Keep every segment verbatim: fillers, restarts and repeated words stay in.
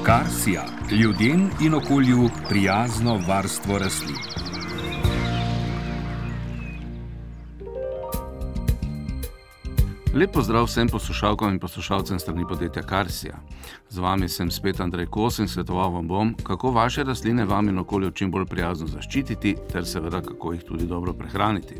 Karsija, ljudem in okolju prijazno varstvo rastlin. Lep pozdrav vsem poslušalkam in poslušalcem strani podjetja Karsija. Z vami sem spet Andrej Kos in svetoval vam bom, kako vaše rastline vam in okolju čim bolj prijazno zaščititi, ter seveda kako jih tudi dobro prehraniti.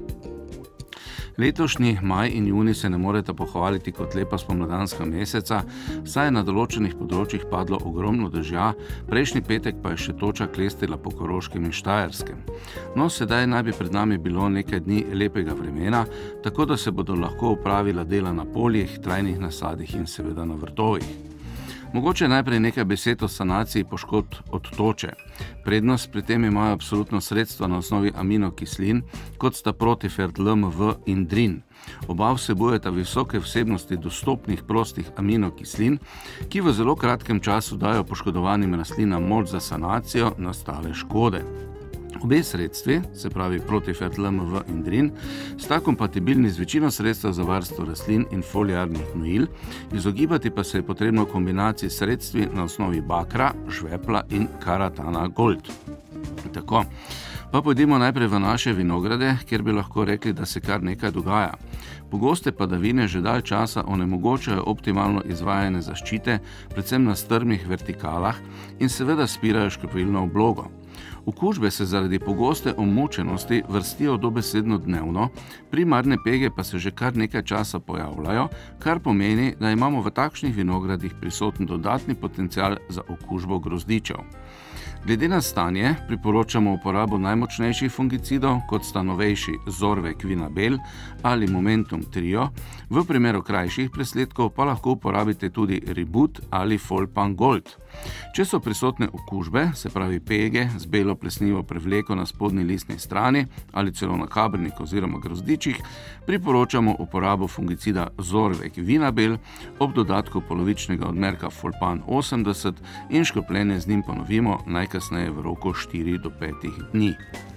Letošnji maj in junij se ne moreta pohvaliti kot lepa spomladanska meseca, saj je na določenih področjih padlo ogromno dežja, prejšnji petek pa je še toča klestila po Koroškem in Štajerskem. No, sedaj naj bi pred nami bilo nekaj dni lepega vremena, tako da se bodo lahko opravila dela na poljih, trajnih nasadih in seveda na vrtovih. Mogoče najprej nekaj besed o sanaciji poškodb od toče. Prednost pri tem imajo absolutno sredstva na osnovi aminokislin, kot sta Protifert L M V in Drin. Oba vsebujeta visoke vsebnosti dostopnih prostih aminokislin, ki v zelo kratkem času dajo poškodovanim rastlinam moč za sanacijo nastale škode. Obe sredstvi, se pravi Protifert L M V in Drin, sta kompatibilni z večino sredstev za varstvo rastlin in foliarnih gnojil, izogibati pa se je potrebno kombinaciji sredstvi na osnovi bakra, žvepla in karatana gold. Tako, pa pojdimo najprej v naše vinograde, kjer bi lahko rekli, da se kar nekaj dogaja. Pogoste padavine že dalj časa onemogočajo optimalno izvajanje zaščite, predvsem na strmih vertikalah in seveda spirajo škropivilno oblogo. Okužbe se zaradi pogoste omočenosti vrstijo dobesedno dnevno, primarne pege pa se že kar nekaj časa pojavljajo, kar pomeni, da imamo v takšnih vinogradih prisoten dodatni potencial za okužbo grozdičev. Glede na stanje priporočamo uporabo najmočnejših fungicidov, kot sta novejši Zorvec Vinabel ali Momentum Trio, v primeru krajših presledkov pa lahko uporabite tudi Ribut ali Folpan Gold. Če so prisotne okužbe, se pravi pege z belo plesnivo prevleko na spodnji listni strani ali celo na kabrnik oziroma grozdičih, priporočamo uporabo fungicida Zorvec Vinabel ob dodatku polovičnega odmerka Folpan osemdeset in škropljenje z njim ponovimo najkasneje v roku štiri do pet dni.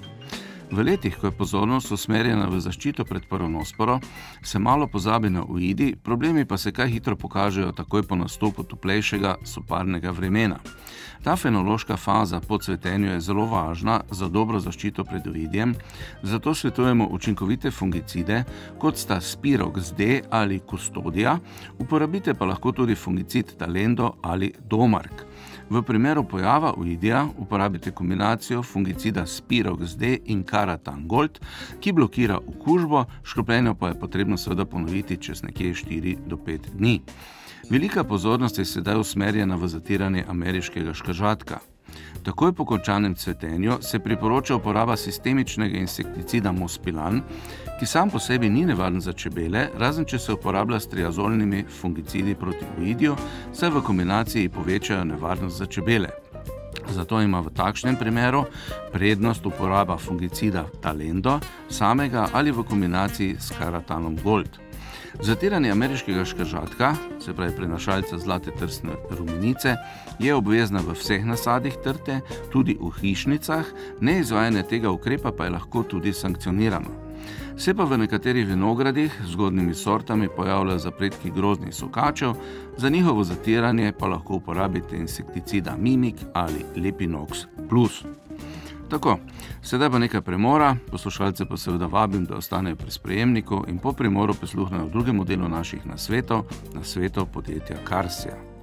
V letih, ko je pozornost usmerjena v zaščito pred peronosporo, se malo pozabi na uidi, problemi pa se kaj hitro pokažejo takoj po nastopu toplejšega soparnega vremena. Ta fenološka faza po cvetenju je zelo važna za dobro zaščito pred uidjem, zato svetujemo učinkovite fungicide, kot sta Spirox D ali Custodia, uporabite pa lahko tudi fungicid Talendo ali Domark. V primeru pojava uidija uporabite kombinacijo fungicida Spirox D in Karatan Gold, ki blokira okužbo, škropljenje pa je potrebno seveda ponoviti čez nekje štiri do pet dni. Velika pozornost je sedaj usmerjena v zatiranje ameriškega škažatka. Takoj po končanem cvetenju se priporoča uporaba sistemičnega insekticida Mospilan, ki sam po sebi ni nevaren za čebele, razen če se uporablja s triazolnimi fungicidi proti uidiju, saj v kombinaciji povečajo nevarnost za čebele. Zato ima v takšnem primeru prednost uporaba fungicida Talendo, samega ali v kombinaciji s Karatanom Gold. Zatiranje ameriškega škažatka, se pravi prenašalca zlate trsne rumenice, je obvezna v vseh nasadih trte, tudi v hišnicah, neizvajanje tega ukrepa pa je lahko tudi sankcionirano. Se pa v nekaterih vinogradih z zgodnjimi sortami pojavljajo zapredki grozdnih sokačev, za njihovo zatiranje pa lahko uporabite insekticida Mimik ali Lepinox Plus. Tako, sedaj pa nekaj premora, poslušalce pa seveda vabim, da ostanejo pri sprejemniku in po premoru posluhnejo v drugem delu naših nasvetov, nasvetov podjetja Karsija.